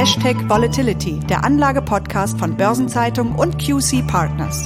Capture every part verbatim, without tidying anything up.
Hashtag Volatility, der Anlage-Podcast von Börsenzeitung und Q C Partners.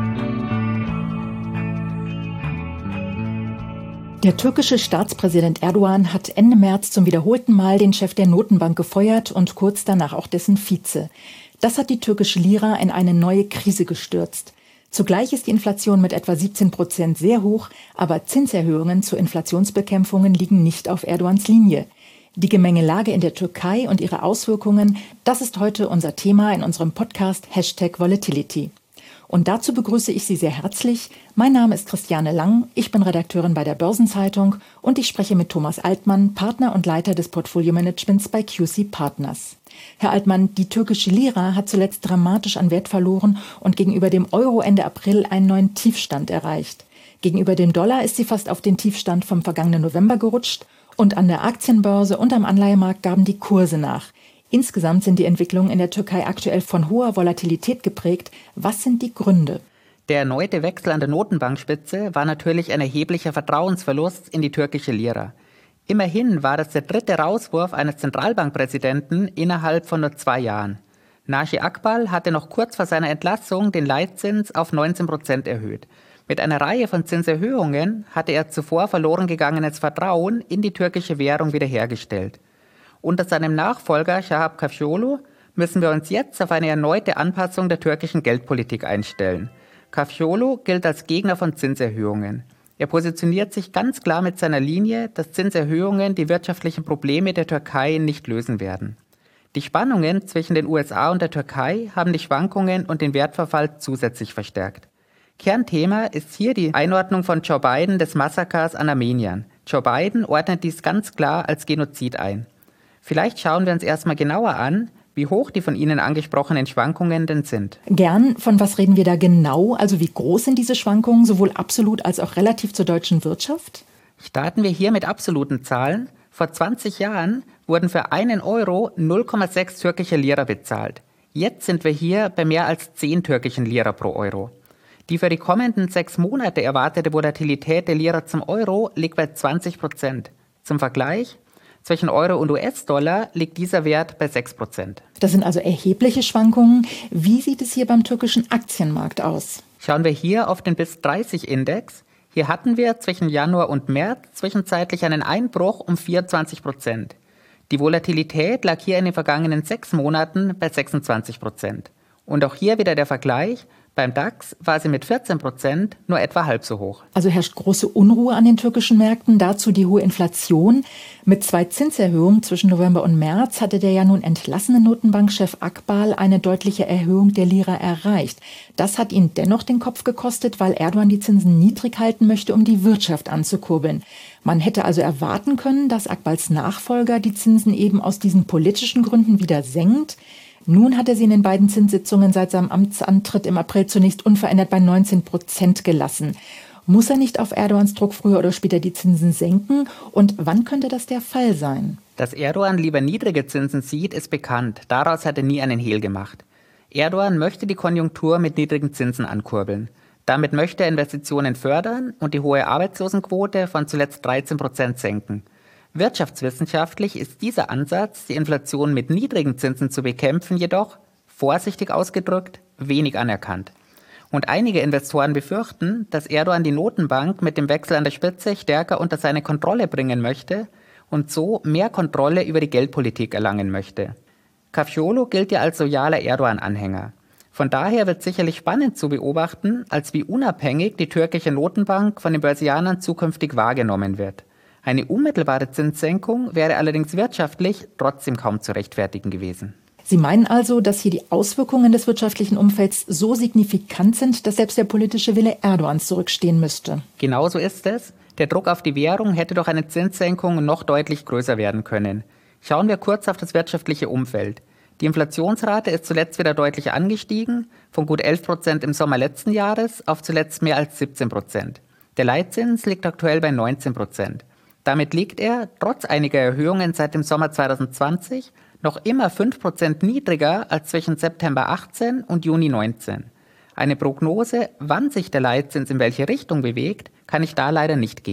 Der türkische Staatspräsident Erdogan hat Ende März zum wiederholten Mal den Chef der Notenbank gefeuert und kurz danach auch dessen Vize. Das hat die türkische Lira in eine neue Krise gestürzt. Zugleich ist die Inflation mit etwa siebzehn Prozent sehr hoch, aber Zinserhöhungen zur Inflationsbekämpfung liegen nicht auf Erdogans Linie. Die Gemengelage in der Türkei und ihre Auswirkungen, das ist heute unser Thema in unserem Podcast Hashtag Volatility. Und dazu begrüße ich Sie sehr herzlich. Mein Name ist Christiane Lang, ich bin Redakteurin bei der Börsenzeitung und ich spreche mit Thomas Altmann, Partner und Leiter des Portfolio-Managements bei Q C Partners. Herr Altmann, die türkische Lira hat zuletzt dramatisch an Wert verloren und gegenüber dem Euro Ende April einen neuen Tiefstand erreicht. Gegenüber dem Dollar ist sie fast auf den Tiefstand vom vergangenen November gerutscht und an der Aktienbörse und am Anleihemarkt gaben die Kurse nach. Insgesamt sind die Entwicklungen in der Türkei aktuell von hoher Volatilität geprägt. Was sind die Gründe? Der erneute Wechsel an der Notenbankspitze war natürlich ein erheblicher Vertrauensverlust in die türkische Lira. Immerhin war das der dritte Rauswurf eines Zentralbankpräsidenten innerhalb von nur zwei Jahren. Naci Ağbal hatte noch kurz vor seiner Entlassung den Leitzins auf neunzehn Prozent erhöht. Mit einer Reihe von Zinserhöhungen hatte er zuvor verloren gegangenes Vertrauen in die türkische Währung wiederhergestellt. Unter seinem Nachfolger Shahap Cavusoglu müssen wir uns jetzt auf eine erneute Anpassung der türkischen Geldpolitik einstellen. Cavusoglu gilt als Gegner von Zinserhöhungen. Er positioniert sich ganz klar mit seiner Linie, dass Zinserhöhungen die wirtschaftlichen Probleme der Türkei nicht lösen werden. Die Spannungen zwischen den U S A und der Türkei haben die Schwankungen und den Wertverfall zusätzlich verstärkt. Kernthema ist hier die Einordnung von Joe Biden des Massakers an Armeniern. Joe Biden ordnet dies ganz klar als Genozid ein. Vielleicht schauen wir uns erstmal genauer an, wie hoch die von Ihnen angesprochenen Schwankungen denn sind. Gern. Von was reden wir da genau? Also wie groß sind diese Schwankungen, sowohl absolut als auch relativ zur deutschen Wirtschaft? Starten wir hier mit absoluten Zahlen. Vor zwanzig Jahren wurden für einen Euro null Komma sechs türkische Lira bezahlt. Jetzt sind wir hier bei mehr als zehn türkischen Lira pro Euro. Die für die kommenden sechs Monate erwartete Volatilität der Lira zum Euro liegt bei zwanzig Prozent. Zum Vergleich: Zwischen Euro und U S-Dollar liegt dieser Wert bei sechs Prozent. Das sind also erhebliche Schwankungen. Wie sieht es hier beim türkischen Aktienmarkt aus? Schauen wir hier auf den B I S dreißig Index. Hier hatten wir zwischen Januar und März zwischenzeitlich einen Einbruch um vierundzwanzig Prozent. Die Volatilität lag hier in den vergangenen sechs Monaten bei sechsundzwanzig Prozent. Und auch hier wieder der Vergleich. Beim DAX war sie mit vierzehn Prozent nur etwa halb so hoch. Also herrscht große Unruhe an den türkischen Märkten, dazu die hohe Inflation. Mit zwei Zinserhöhungen zwischen November und März hatte der ja nun entlassene Notenbankchef Ağbal eine deutliche Erhöhung der Lira erreicht. Das hat ihn dennoch den Kopf gekostet, weil Erdogan die Zinsen niedrig halten möchte, um die Wirtschaft anzukurbeln. Man hätte also erwarten können, dass Ağbals Nachfolger die Zinsen eben aus diesen politischen Gründen wieder senkt. Nun hat er sie in den beiden Zinssitzungen seit seinem Amtsantritt im April zunächst unverändert bei neunzehn Prozent gelassen. Muss er nicht auf Erdogans Druck früher oder später die Zinsen senken? Und wann könnte das der Fall sein? Dass Erdogan lieber niedrige Zinsen sieht, ist bekannt. Daraus hat er nie einen Hehl gemacht. Erdogan möchte die Konjunktur mit niedrigen Zinsen ankurbeln. Damit möchte er Investitionen fördern und die hohe Arbeitslosenquote von zuletzt dreizehn Prozent senken. Wirtschaftswissenschaftlich ist dieser Ansatz, die Inflation mit niedrigen Zinsen zu bekämpfen, jedoch, vorsichtig ausgedrückt, wenig anerkannt. Und einige Investoren befürchten, dass Erdogan die Notenbank mit dem Wechsel an der Spitze stärker unter seine Kontrolle bringen möchte und so mehr Kontrolle über die Geldpolitik erlangen möchte. Cavusoglu gilt ja als loyaler Erdogan-Anhänger. Von daher wird sicherlich spannend zu beobachten, als wie unabhängig die türkische Notenbank von den Börsianern zukünftig wahrgenommen wird. Eine unmittelbare Zinssenkung wäre allerdings wirtschaftlich trotzdem kaum zu rechtfertigen gewesen. Sie meinen also, dass hier die Auswirkungen des wirtschaftlichen Umfelds so signifikant sind, dass selbst der politische Wille Erdogans zurückstehen müsste? Genau so ist es. Der Druck auf die Währung hätte durch eine Zinssenkung noch deutlich größer werden können. Schauen wir kurz auf das wirtschaftliche Umfeld. Die Inflationsrate ist zuletzt wieder deutlich angestiegen, von gut elf Prozent im Sommer letzten Jahres auf zuletzt mehr als siebzehn Prozent. Der Leitzins liegt aktuell bei neunzehn Prozent. Damit liegt er, trotz einiger Erhöhungen seit dem Sommer zwanzig zwanzig, noch immer fünf Prozent niedriger als zwischen September achtzehn und Juni neunzehn. Eine Prognose, wann sich der Leitzins in welche Richtung bewegt, kann ich da leider nicht geben.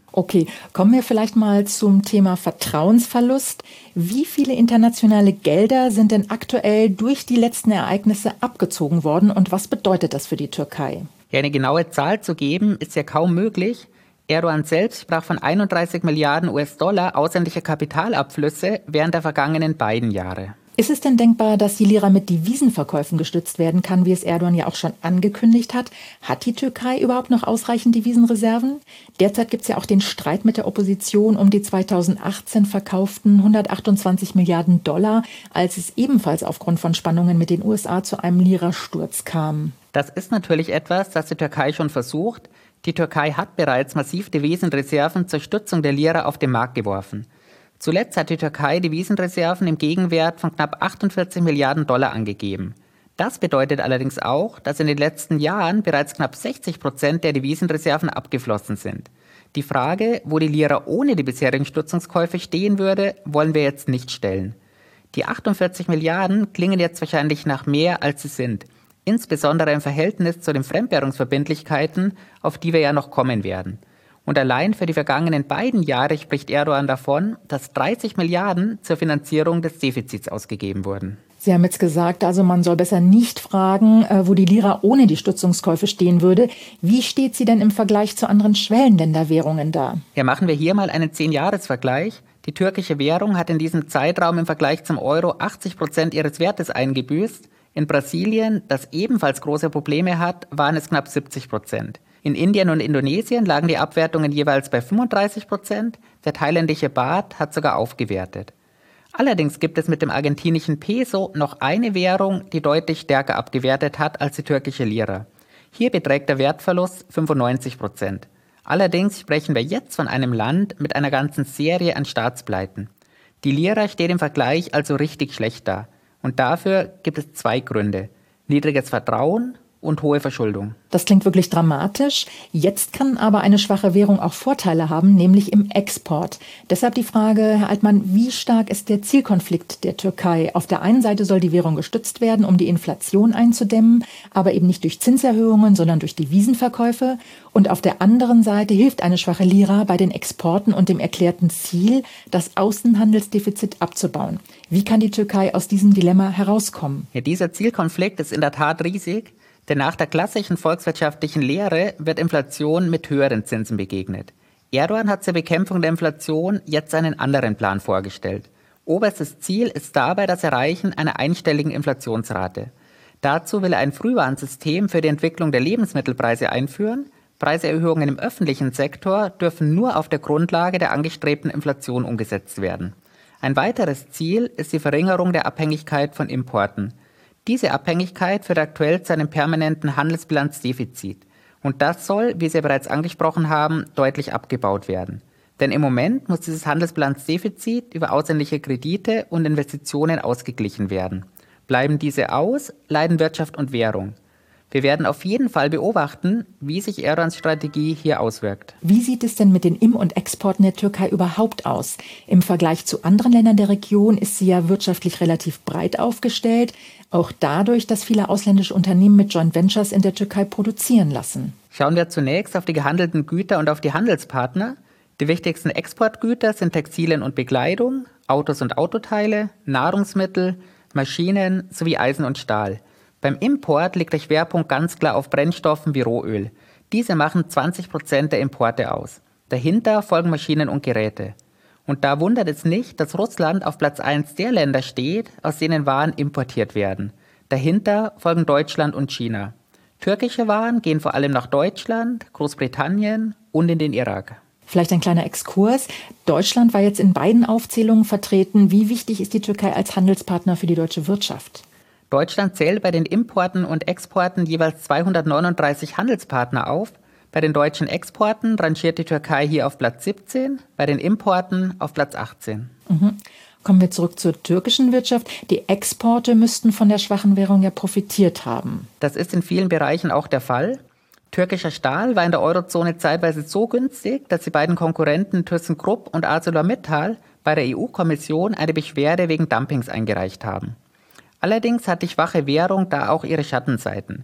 Okay, kommen wir vielleicht mal zum Thema Vertrauensverlust. Wie viele internationale Gelder sind denn aktuell durch die letzten Ereignisse abgezogen worden und was bedeutet das für die Türkei? Ja, eine genaue Zahl zu geben, ist ja kaum möglich. Erdogan selbst sprach von einunddreißig Milliarden U S-Dollar ausländischer Kapitalabflüsse während der vergangenen beiden Jahre. Ist es denn denkbar, dass die Lira mit Devisenverkäufen gestützt werden kann, wie es Erdogan ja auch schon angekündigt hat? Hat die Türkei überhaupt noch ausreichend Devisenreserven? Derzeit gibt es ja auch den Streit mit der Opposition um die zweitausendachtzehn verkauften hundertachtundzwanzig Milliarden Dollar, als es ebenfalls aufgrund von Spannungen mit den U S A zu einem Lira-Sturz kam. Das ist natürlich etwas, das die Türkei schon versucht. Die Türkei hat bereits massiv Devisenreserven zur Stützung der Lira auf den Markt geworfen. Zuletzt hat die Türkei Devisenreserven im Gegenwert von knapp achtundvierzig Milliarden Dollar angegeben. Das bedeutet allerdings auch, dass in den letzten Jahren bereits knapp sechzig Prozent der Devisenreserven abgeflossen sind. Die Frage, wo die Lira ohne die bisherigen Stützungskäufe stehen würde, wollen wir jetzt nicht stellen. Die achtundvierzig Milliarden klingen jetzt wahrscheinlich nach mehr, als sie sind. Insbesondere im Verhältnis zu den Fremdwährungsverbindlichkeiten, auf die wir ja noch kommen werden. Und allein für die vergangenen beiden Jahre spricht Erdogan davon, dass dreißig Milliarden zur Finanzierung des Defizits ausgegeben wurden. Sie haben jetzt gesagt, also man soll besser nicht fragen, wo die Lira ohne die Stützungskäufe stehen würde. Wie steht sie denn im Vergleich zu anderen Schwellenländerwährungen da? Ja, machen wir hier mal einen zehn-Jahres-Vergleich. Die türkische Währung hat in diesem Zeitraum im Vergleich zum Euro achtzig Prozent ihres Wertes eingebüßt. In Brasilien, das ebenfalls große Probleme hat, waren es knapp siebzig Prozent. In Indien und Indonesien lagen die Abwertungen jeweils bei fünfunddreißig Prozent. Der thailändische Baht hat sogar aufgewertet. Allerdings gibt es mit dem argentinischen Peso noch eine Währung, die deutlich stärker abgewertet hat als die türkische Lira. Hier beträgt der Wertverlust fünfundneunzig Prozent. Allerdings sprechen wir jetzt von einem Land mit einer ganzen Serie an Staatspleiten. Die Lira steht im Vergleich also richtig schlecht da. Und dafür gibt es zwei Gründe: niedriges Vertrauen und hohe Verschuldung. Das klingt wirklich dramatisch. Jetzt kann aber eine schwache Währung auch Vorteile haben, nämlich im Export. Deshalb die Frage, Herr Altmann, wie stark ist der Zielkonflikt der Türkei? Auf der einen Seite soll die Währung gestützt werden, um die Inflation einzudämmen, aber eben nicht durch Zinserhöhungen, sondern durch Devisenverkäufe. Und auf der anderen Seite hilft eine schwache Lira bei den Exporten und dem erklärten Ziel, das Außenhandelsdefizit abzubauen. Wie kann die Türkei aus diesem Dilemma herauskommen? Ja, dieser Zielkonflikt ist in der Tat riesig. Denn nach der klassischen volkswirtschaftlichen Lehre wird Inflation mit höheren Zinsen begegnet. Erdogan hat zur Bekämpfung der Inflation jetzt einen anderen Plan vorgestellt. Oberstes Ziel ist dabei das Erreichen einer einstelligen Inflationsrate. Dazu will er ein Frühwarnsystem für die Entwicklung der Lebensmittelpreise einführen. Preiserhöhungen im öffentlichen Sektor dürfen nur auf der Grundlage der angestrebten Inflation umgesetzt werden. Ein weiteres Ziel ist die Verringerung der Abhängigkeit von Importen. Diese Abhängigkeit führt aktuell zu einem permanenten Handelsbilanzdefizit. Und das soll, wie Sie bereits angesprochen haben, deutlich abgebaut werden. Denn im Moment muss dieses Handelsbilanzdefizit über ausländische Kredite und Investitionen ausgeglichen werden. Bleiben diese aus, leiden Wirtschaft und Währung. Wir werden auf jeden Fall beobachten, wie sich Erdogans Strategie hier auswirkt. Wie sieht es denn mit den Im- und Exporten der Türkei überhaupt aus? Im Vergleich zu anderen Ländern der Region ist sie ja wirtschaftlich relativ breit aufgestellt, auch dadurch, dass viele ausländische Unternehmen mit Joint Ventures in der Türkei produzieren lassen. Schauen wir zunächst auf die gehandelten Güter und auf die Handelspartner. Die wichtigsten Exportgüter sind Textilien und Bekleidung, Autos und Autoteile, Nahrungsmittel, Maschinen sowie Eisen und Stahl. Beim Import liegt der Schwerpunkt ganz klar auf Brennstoffen wie Rohöl. Diese machen zwanzig Prozent der Importe aus. Dahinter folgen Maschinen und Geräte. Und da wundert es nicht, dass Russland auf Platz eins der Länder steht, aus denen Waren importiert werden. Dahinter folgen Deutschland und China. Türkische Waren gehen vor allem nach Deutschland, Großbritannien und in den Irak. Vielleicht ein kleiner Exkurs. Deutschland war jetzt in beiden Aufzählungen vertreten. Wie wichtig ist die Türkei als Handelspartner für die deutsche Wirtschaft? Deutschland zählt bei den Importen und Exporten jeweils zweihundertneununddreißig Handelspartner auf. Bei den deutschen Exporten rangiert die Türkei hier auf Platz siebzehn, bei den Importen auf Platz achtzehn. Mhm. Kommen wir zurück zur türkischen Wirtschaft. Die Exporte müssten von der schwachen Währung ja profitiert haben. Das ist in vielen Bereichen auch der Fall. Türkischer Stahl war in der Eurozone zeitweise so günstig, dass die beiden Konkurrenten ThyssenKrupp und ArcelorMittal bei der E U-Kommission eine Beschwerde wegen Dumpings eingereicht haben. Allerdings hat die schwache Währung da auch ihre Schattenseiten.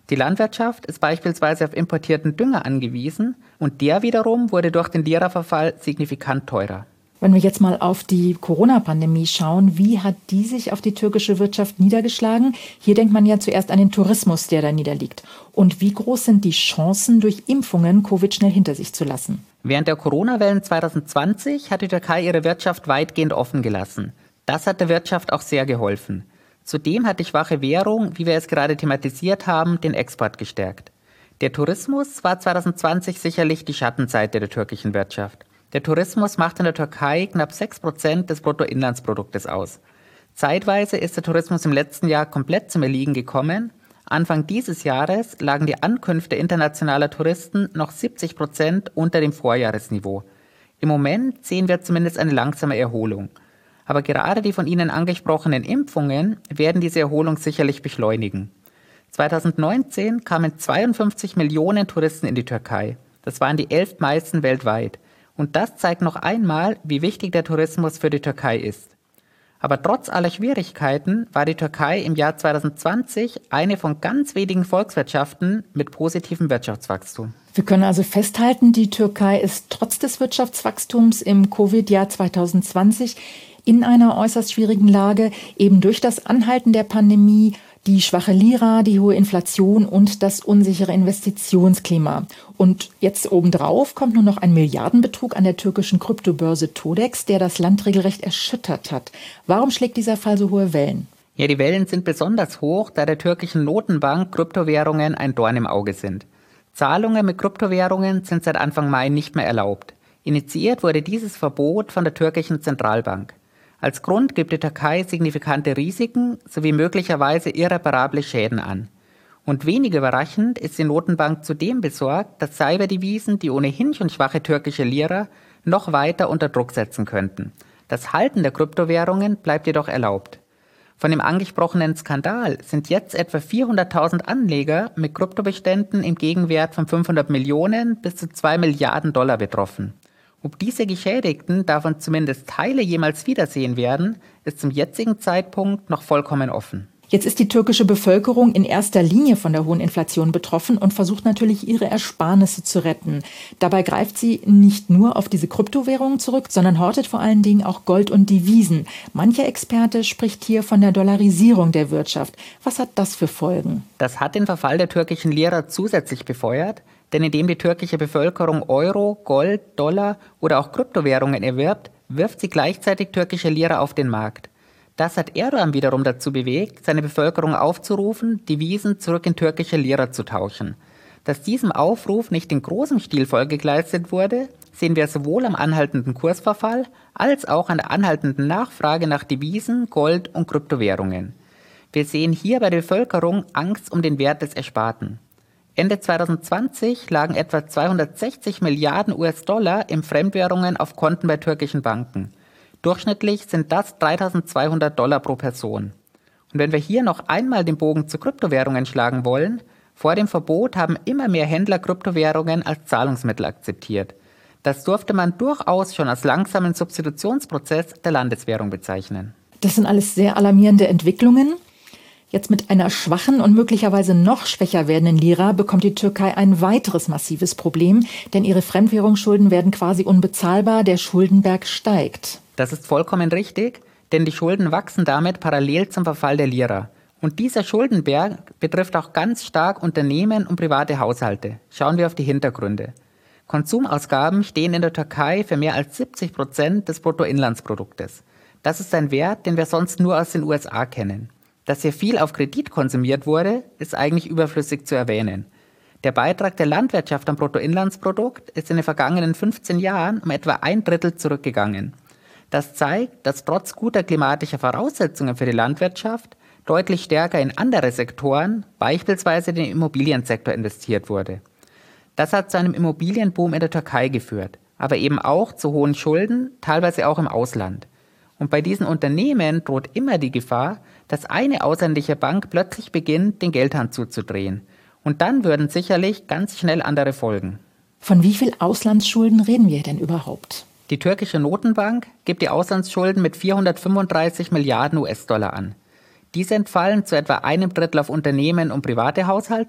Die Landwirtschaft ist beispielsweise auf importierten Dünger angewiesen und der wiederum wurde durch den Lira-Verfall signifikant teurer. Wenn wir jetzt mal auf die Corona-Pandemie schauen, wie hat die sich auf die türkische Wirtschaft niedergeschlagen? Hier denkt man ja zuerst an den Tourismus, der da niederliegt. Und wie groß sind die Chancen, durch Impfungen Covid schnell hinter sich zu lassen? Während der Corona-Wellen zwanzig zwanzig hat die Türkei ihre Wirtschaft weitgehend offen gelassen. Das hat der Wirtschaft auch sehr geholfen. Zudem hat die schwache Währung, wie wir es gerade thematisiert haben, den Export gestärkt. Der Tourismus war zwanzig zwanzig sicherlich die Schattenseite der türkischen Wirtschaft. Der Tourismus macht in der Türkei knapp sechs Prozent des Bruttoinlandsproduktes aus. Zeitweise ist der Tourismus im letzten Jahr komplett zum Erliegen gekommen. Anfang dieses Jahres lagen die Ankünfte internationaler Touristen noch siebzig Prozent unter dem Vorjahresniveau. Im Moment sehen wir zumindest eine langsame Erholung. Aber gerade die von Ihnen angesprochenen Impfungen werden diese Erholung sicherlich beschleunigen. zwanzig neunzehn kamen zweiundfünfzig Millionen Touristen in die Türkei. Das waren die elf meisten weltweit. Und das zeigt noch einmal, wie wichtig der Tourismus für die Türkei ist. Aber trotz aller Schwierigkeiten war die Türkei im Jahr zwanzig zwanzig eine von ganz wenigen Volkswirtschaften mit positivem Wirtschaftswachstum. Wir können also festhalten, die Türkei ist trotz des Wirtschaftswachstums im Covid-Jahr zwanzig zwanzig in einer äußerst schwierigen Lage, eben durch das Anhalten der Pandemie, die schwache Lira, die hohe Inflation und das unsichere Investitionsklima. Und jetzt obendrauf kommt nur noch ein Milliardenbetrug an der türkischen Kryptobörse Todex, der das Land regelrecht erschüttert hat. Warum schlägt dieser Fall so hohe Wellen? Ja, die Wellen sind besonders hoch, da der türkischen Notenbank Kryptowährungen ein Dorn im Auge sind. Zahlungen mit Kryptowährungen sind seit Anfang Mai nicht mehr erlaubt. Initiiert wurde dieses Verbot von der türkischen Zentralbank. Als Grund gibt die Türkei signifikante Risiken sowie möglicherweise irreparable Schäden an. Und wenig überraschend ist die Notenbank zudem besorgt, dass Cyberdevisen die ohnehin schon schwache türkische Lira noch weiter unter Druck setzen könnten. Das Halten der Kryptowährungen bleibt jedoch erlaubt. Von dem angesprochenen Skandal sind jetzt etwa vierhunderttausend Anleger mit Kryptobeständen im Gegenwert von fünfhundert Millionen bis zu zwei Milliarden Dollar betroffen. Ob diese Geschädigten davon zumindest Teile jemals wiedersehen werden, ist zum jetzigen Zeitpunkt noch vollkommen offen. Jetzt ist die türkische Bevölkerung in erster Linie von der hohen Inflation betroffen und versucht natürlich, ihre Ersparnisse zu retten. Dabei greift sie nicht nur auf diese Kryptowährungen zurück, sondern hortet vor allen Dingen auch Gold und Devisen. Mancher Experte spricht hier von der Dollarisierung der Wirtschaft. Was hat das für Folgen? Das hat den Verfall der türkischen Lira zusätzlich befeuert, denn indem die türkische Bevölkerung Euro, Gold, Dollar oder auch Kryptowährungen erwirbt, wirft sie gleichzeitig türkische Lira auf den Markt. Das hat Erdogan wiederum dazu bewegt, seine Bevölkerung aufzurufen, Devisen zurück in türkische Lira zu tauschen. Dass diesem Aufruf nicht in großem Stil Folge geleistet wurde, sehen wir sowohl am anhaltenden Kursverfall als auch an der anhaltenden Nachfrage nach Devisen, Gold und Kryptowährungen. Wir sehen hier bei der Bevölkerung Angst um den Wert des Ersparten. Ende zwanzig zwanzig lagen etwa zweihundertsechzig Milliarden U S-Dollar in Fremdwährungen auf Konten bei türkischen Banken. Durchschnittlich sind das dreitausendzweihundert Dollar pro Person. Und wenn wir hier noch einmal den Bogen zu Kryptowährungen schlagen wollen, vor dem Verbot haben immer mehr Händler Kryptowährungen als Zahlungsmittel akzeptiert. Das durfte man durchaus schon als langsamen Substitutionsprozess der Landeswährung bezeichnen. Das sind alles sehr alarmierende Entwicklungen. Jetzt mit einer schwachen und möglicherweise noch schwächer werdenden Lira bekommt die Türkei ein weiteres massives Problem, denn ihre Fremdwährungsschulden werden quasi unbezahlbar, der Schuldenberg steigt. Das ist vollkommen richtig, denn die Schulden wachsen damit parallel zum Verfall der Lira. Und dieser Schuldenberg betrifft auch ganz stark Unternehmen und private Haushalte. Schauen wir auf die Hintergründe. Konsumausgaben stehen in der Türkei für mehr als siebzig Prozent des Bruttoinlandsproduktes. Das ist ein Wert, den wir sonst nur aus den U S A kennen. Dass hier viel auf Kredit konsumiert wurde, ist eigentlich überflüssig zu erwähnen. Der Beitrag der Landwirtschaft am Bruttoinlandsprodukt ist in den vergangenen fünfzehn Jahren um etwa ein Drittel zurückgegangen. Das zeigt, dass trotz guter klimatischer Voraussetzungen für die Landwirtschaft deutlich stärker in andere Sektoren, beispielsweise den Immobiliensektor, investiert wurde. Das hat zu einem Immobilienboom in der Türkei geführt, aber eben auch zu hohen Schulden, teilweise auch im Ausland. Und bei diesen Unternehmen droht immer die Gefahr, dass eine ausländische Bank plötzlich beginnt, den Geldhahn zuzudrehen. Und dann würden sicherlich ganz schnell andere folgen. Von wie viel Auslandsschulden reden wir denn überhaupt? Die türkische Notenbank gibt die Auslandsschulden mit vierhundertfünfunddreißig Milliarden U S-Dollar an. Diese entfallen zu etwa einem Drittel auf Unternehmen und private Haushalte,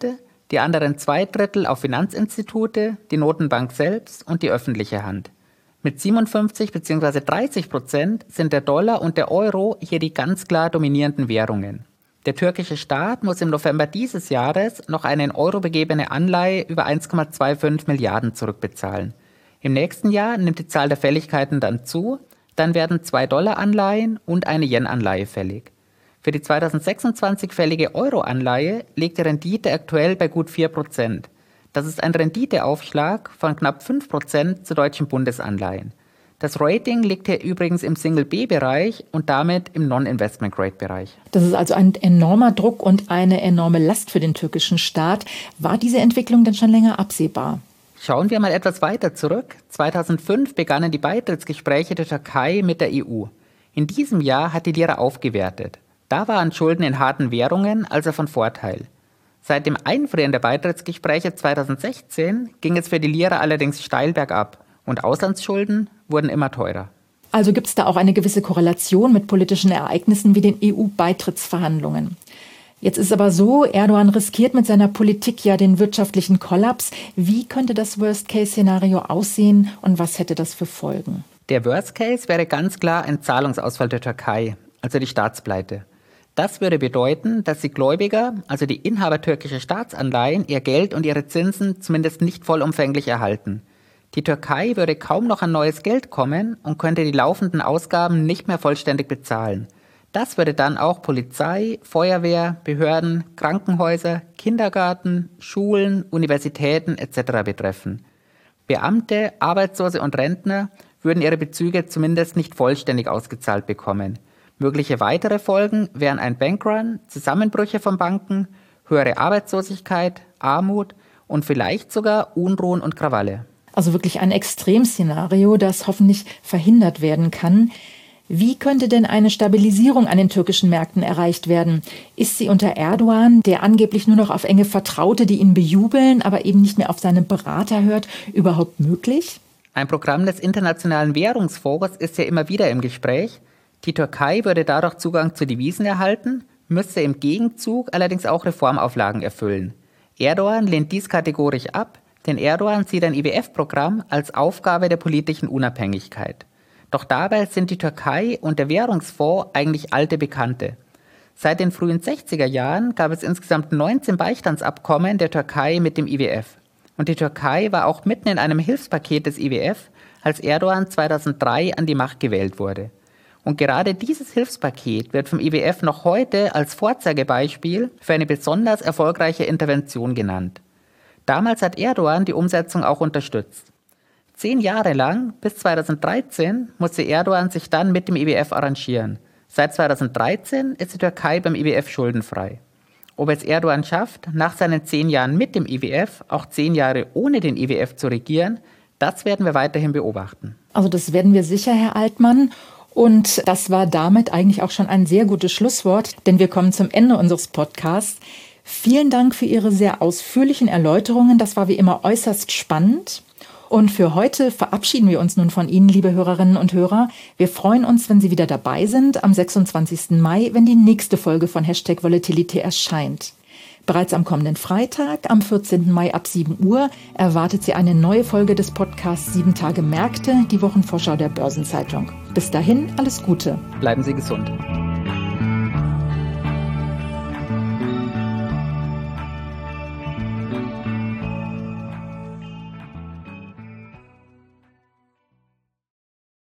die anderen zwei Drittel auf Finanzinstitute, die Notenbank selbst und die öffentliche Hand. Mit siebenundfünfzig bzw. dreißig Prozent sind der Dollar und der Euro hier die ganz klar dominierenden Währungen. Der türkische Staat muss im November dieses Jahres noch eine in Euro begebene Anleihe über eins Komma fünfundzwanzig Milliarden zurückbezahlen. Im nächsten Jahr nimmt die Zahl der Fälligkeiten dann zu, dann werden zwei Dollar-Anleihen und eine Yen-Anleihe fällig. Für die zweitausendsechsundzwanzig fällige Euro-Anleihe liegt die Rendite aktuell bei gut vier Prozent. Das ist ein Renditeaufschlag von knapp fünf Prozent zu deutschen Bundesanleihen. Das Rating liegt hier übrigens im Single-B-Bereich und damit im Non-Investment-Grade-Bereich. Das ist also ein enormer Druck und eine enorme Last für den türkischen Staat. War diese Entwicklung denn schon länger absehbar? Schauen wir mal etwas weiter zurück. zweitausendfünf begannen die Beitrittsgespräche der Türkei mit der E U. In diesem Jahr hat die Lira aufgewertet. Da waren Schulden in harten Währungen also von Vorteil. Seit dem Einfrieren der Beitrittsgespräche zweitausendsechzehn ging es für die Lira allerdings steil bergab und Auslandsschulden wurden immer teurer. Also gibt es da auch eine gewisse Korrelation mit politischen Ereignissen wie den E U-Beitrittsverhandlungen. Jetzt ist aber so, Erdogan riskiert mit seiner Politik ja den wirtschaftlichen Kollaps. Wie könnte das Worst-Case-Szenario aussehen und was hätte das für Folgen? Der Worst-Case wäre ganz klar ein Zahlungsausfall der Türkei, also die Staatspleite. Das würde bedeuten, dass die Gläubiger, also die Inhaber türkischer Staatsanleihen, ihr Geld und ihre Zinsen zumindest nicht vollumfänglich erhalten. Die Türkei würde kaum noch an neues Geld kommen und könnte die laufenden Ausgaben nicht mehr vollständig bezahlen. Das würde dann auch Polizei, Feuerwehr, Behörden, Krankenhäuser, Kindergarten, Schulen, Universitäten et cetera betreffen. Beamte, Arbeitslose und Rentner würden ihre Bezüge zumindest nicht vollständig ausgezahlt bekommen. Mögliche weitere Folgen wären ein Bankrun, Zusammenbrüche von Banken, höhere Arbeitslosigkeit, Armut und vielleicht sogar Unruhen und Krawalle. Also wirklich ein Extremszenario, das hoffentlich verhindert werden kann. Wie könnte denn eine Stabilisierung an den türkischen Märkten erreicht werden? Ist sie unter Erdogan, der angeblich nur noch auf enge Vertraute, die ihn bejubeln, aber eben nicht mehr auf seine Berater hört, überhaupt möglich? Ein Programm des Internationalen Währungsfonds ist ja immer wieder im Gespräch. Die Türkei würde dadurch Zugang zu Devisen erhalten, müsste im Gegenzug allerdings auch Reformauflagen erfüllen. Erdogan lehnt dies kategorisch ab, denn Erdogan sieht ein I W F-Programm als Aufgabe der politischen Unabhängigkeit. Doch dabei sind die Türkei und der Währungsfonds eigentlich alte Bekannte. Seit den frühen sechziger Jahren gab es insgesamt neunzehn Beistandsabkommen der Türkei mit dem I W F. Und die Türkei war auch mitten in einem Hilfspaket des I W F, als Erdogan zweitausenddrei an die Macht gewählt wurde. Und gerade dieses Hilfspaket wird vom I W F noch heute als Vorzeigebeispiel für eine besonders erfolgreiche Intervention genannt. Damals hat Erdogan die Umsetzung auch unterstützt. Zehn Jahre lang, bis zweitausenddreizehn, musste Erdogan sich dann mit dem I W F arrangieren. Seit zweitausenddreizehn ist die Türkei beim I W F schuldenfrei. Ob es Erdogan schafft, nach seinen zehn Jahren mit dem I W F auch zehn Jahre ohne den I W F zu regieren, das werden wir weiterhin beobachten. Also das werden wir sicher, Herr Altmann. Und das war damit eigentlich auch schon ein sehr gutes Schlusswort, denn wir kommen zum Ende unseres Podcasts. Vielen Dank für Ihre sehr ausführlichen Erläuterungen. Das war wie immer äußerst spannend. Und für heute verabschieden wir uns nun von Ihnen, liebe Hörerinnen und Hörer. Wir freuen uns, wenn Sie wieder dabei sind am sechsundzwanzigsten Mai, wenn die nächste Folge von Hashtag Volatility erscheint. Bereits am kommenden Freitag, am vierzehnten Mai ab sieben Uhr, erwartet Sie eine neue Folge des Podcasts sieben Tage Märkte, die Wochenvorschau der Börsenzeitung. Bis dahin, alles Gute. Bleiben Sie gesund.